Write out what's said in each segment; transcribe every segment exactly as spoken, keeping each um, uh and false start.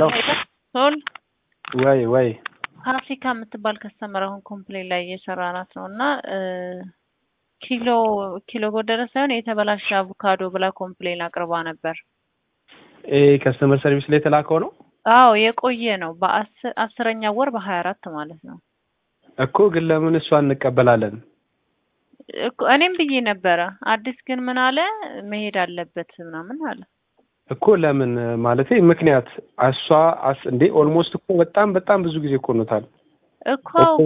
ሄሎ ሶል ወይ ወይ ፋሲካ የምትባል ከስተመር አሁን ኮምፕሌን ላይ እየሰራናት ነውና ኪሎ ኪሎ ጎደረ ሳይሆን የተበላሸ አቮካዶ ብላ ኮምፕሌን አቅርባ ነበር። ኤ ከስተመር ሰርቪስ ላይ ተላከው ነው? አዎ የቆየ ነው በአስረኛ ወር በ24 ማለት ነው እኮ ግን ለምን እሷ እንቀበላለን? እኮ እኔም ብዬ ነበር። አዲስ ግን ምን አለ መሄድ አለበት ምናምን አለ እኮ ለምን ማለት ምክንያት አሷ እንዴ ኦልሞስት እኮ በጣም በጣም ብዙ ጊዜ ቆኖታል እኮ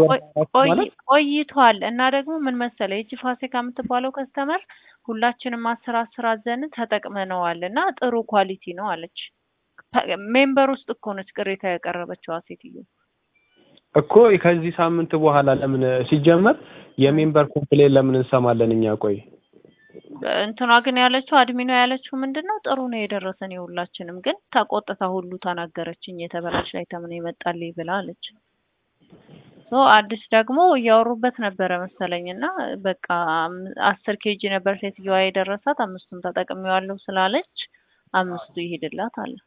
ቆይቷል። እና ደግሞ ምን መሰለህ እቺ ፋሲካ የምትባለው ከስተመር ሁላችንም አስራ አስራ አዘን ተጠቅመነዋልና ጥሩ ኳሊቲ ነው አለች። ሜምበር ውስጥ እኮ ነች ቅሬታ ያቀረበችው ሴትዮ እኮ ከዚህ ሳምንት በኋላ ለምን ሲጀመር የሜምበር ኮምፕሌን ለምን እንሰማለን እኛ? ቆይ እንትና ግን ያለችው አድሚኑ ያለችው ምንድነው ጥሩ ነው የደረሰን ይሁላችንም ግን ተቆጥታ ሁሉ ተናገረችኝ የተበላሽ ላይ ተምን ይመጣልኝ ብላ አለች። ሶ አዲስ ደግሞ ያወሩበት ነበር መሰለኝና በቃ አስር ኬጂ ነበር ሴትዮዋ የደረሳት አምስቱን ተጠቅሜዋለሁ ስላለች አምስቱ ይሄድላት አለ።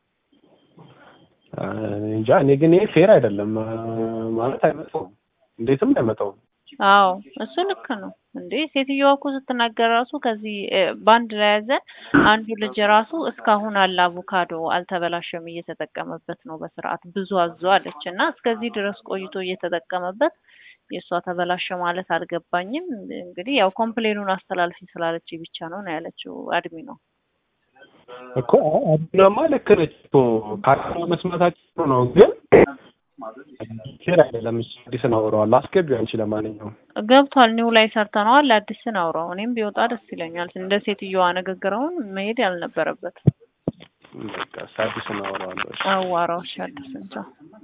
እንጃ እኔ ግን ይሄ ፌር አይደለም ማለት አይመጣውም። እንዴትም አይመጣውም። አዎ እሱ ልክ ነው እንዴ ሴትዮዋ እኮ ስትናገር ራሱ ከዚህ ባንድ ላይ ያዘን አንዱ ልጅ ራሱ እስካሁን አለ አቮካዶ አልተበላሸም እየተጠቀመበት ነው በስርዓት ብዙ አዞ አለችና እስከዚህ ድረስ ቆይቶ እየተጠቀመበት የሷ ተበላሸ ማለት አልገባኝም። እንግዲህ ያው ኮምፕሌኑን አስተላልፊ ስላለች ብቻ ነው ነው ያለችው አድሚኑ እኮ አድሚኑማ ልክ ነች እኮ ካርታ መስማታቸው ነው ግን ፌር አይደለም። አዲስ ነው አውራው አስገቢው አንቺ ለማንኛውም ገብቷል ኒው ላይ ሰርተናል አዲስ ነው አውራው እኔም ቢወጣ ደስ ይለኛል። እንደ ሴትዮዋ ንግግራውን መሄድ ያልነበረበት በቃ አዲስ ነው አውራው አዋራው ሻድስ እንጃ